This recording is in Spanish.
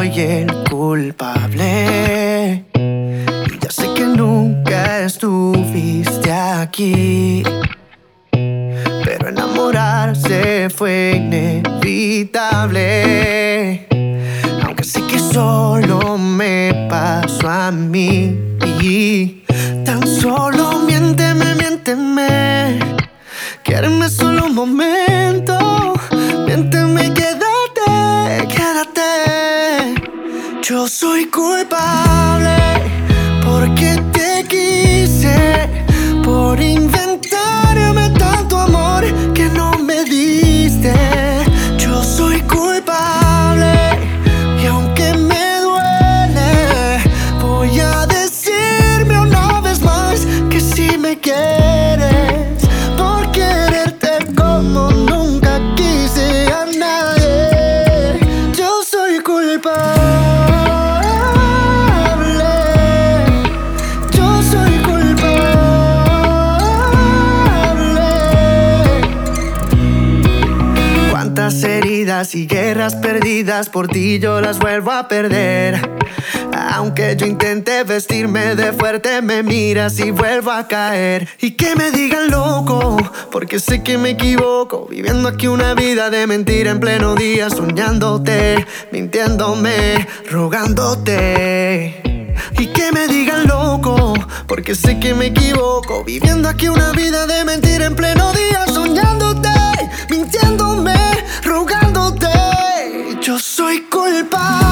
soy el culpable. Y ya sé que nunca estuviste aquí, pero enamorarse fue inevitable. Aunque sé que solo me pasó a mí. Tan solo miénteme, miénteme. Quiéreme solo un momento. Miénteme y quédate, quédate. Yo soy culpable porque te quise, por inventarme tanto amor que no me diste. Yo soy culpable y aunque me duele, voy a decirme una vez más que si me quieres, por quererte como nunca quise a nadie. Yo soy culpable. Cuántas heridas y guerras perdidas, por ti yo las vuelvo a perder. Aunque yo intente vestirme de fuerte, me miras y vuelvo a caer. Y que me digan loco, porque sé que me equivoco, viviendo aquí una vida de mentira en pleno día, soñándote, mintiéndome, rogándote. Y que me digan loco, porque sé que me equivoco, viviendo aquí una vida de mentira en pleno día, soñándote, mintiéndome, rogándote. Yo soy culpable.